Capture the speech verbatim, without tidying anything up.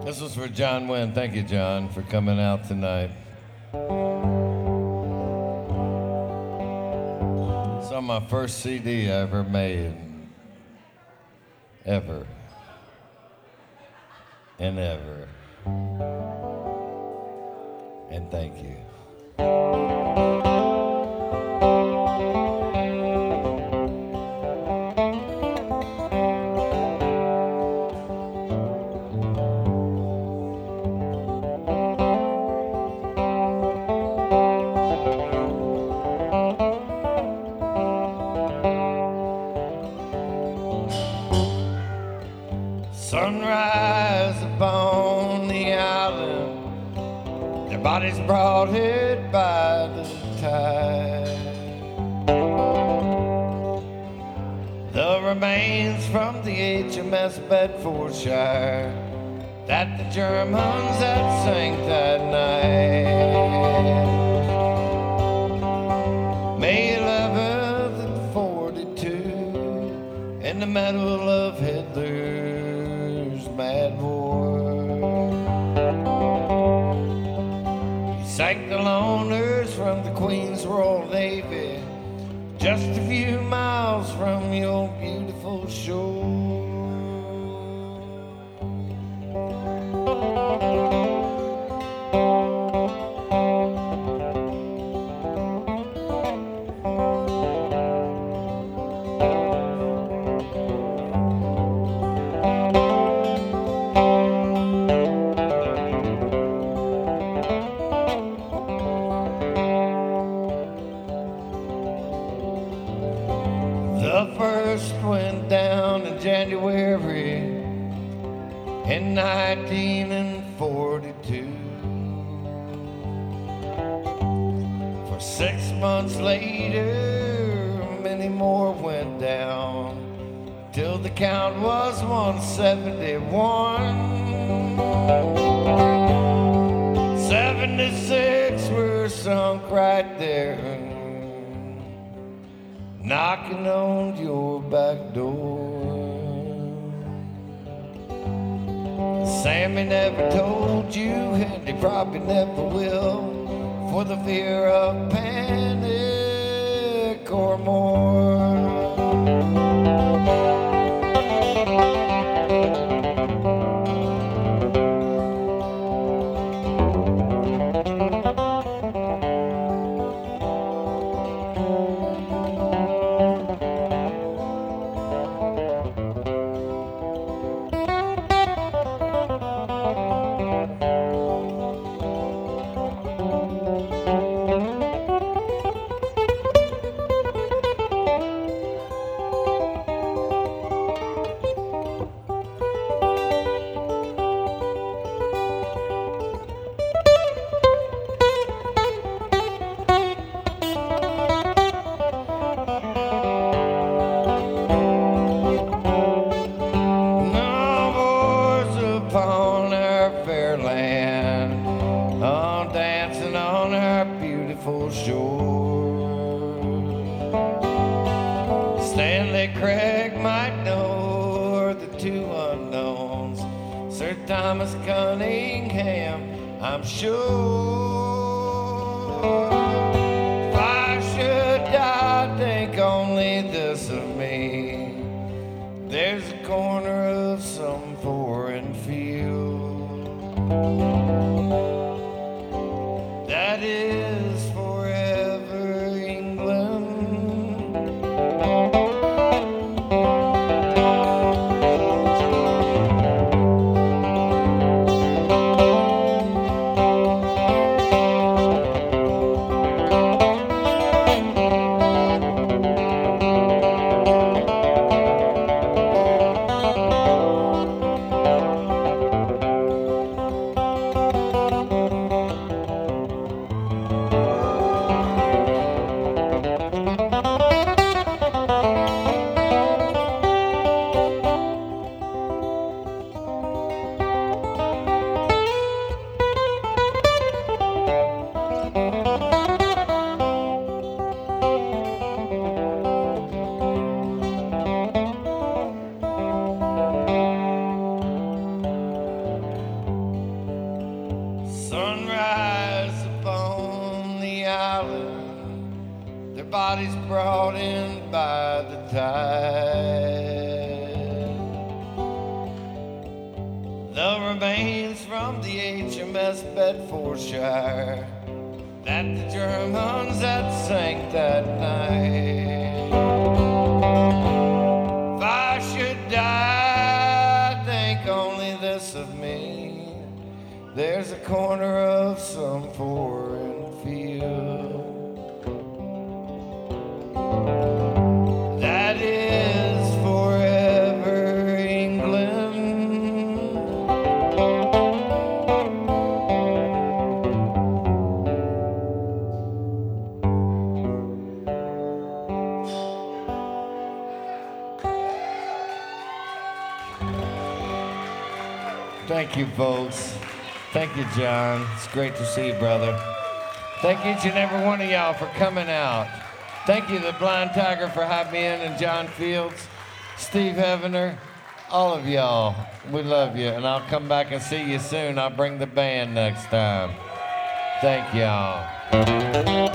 This was for John Wynn. Thank you, John, for coming out tonight. It's on my first C D I ever made. Ever. And ever. And thank you. Sunrise upon the island, their bodies brought here by the tide. The remains from the H M S Bedfordshire that the Germans had sank that night. May eleventh, forty-two, in the middle of Hitler's mad war. He sank the loners from the Queen's Royal Navy, just a few miles from your beautiful shore. The first went down in January in nineteen forty-two. For six months later, many more went down, till the count was one seventy-one. seventy-six were sunk right there, knocking on your back door. Sammy never told you, and he probably never will, for the fear of panic or more. Upon our fair land, oh, dancing on our beautiful shore. Stanley Craig might know, or the two unknowns, Sir Thomas Cunningham, I'm sure. If I should die, think only this of me: there's a corner of some foreign field that is forever England. bodies brought in by the tide. The remains from the H M S Bedfordshire that the Germans had sank that night. If I should die, think only this of me. There's a corner of some foreign field that is forever England. Thank you, folks. Thank you, John. It's great to see you, brother. Thank each and every one of y'all for coming out. Thank you, the Blind Tiger, for having me in, and John Fields, Steve Heavener, all of y'all. We love you, and I'll come back and see you soon. I'll bring the band next time. Thank y'all.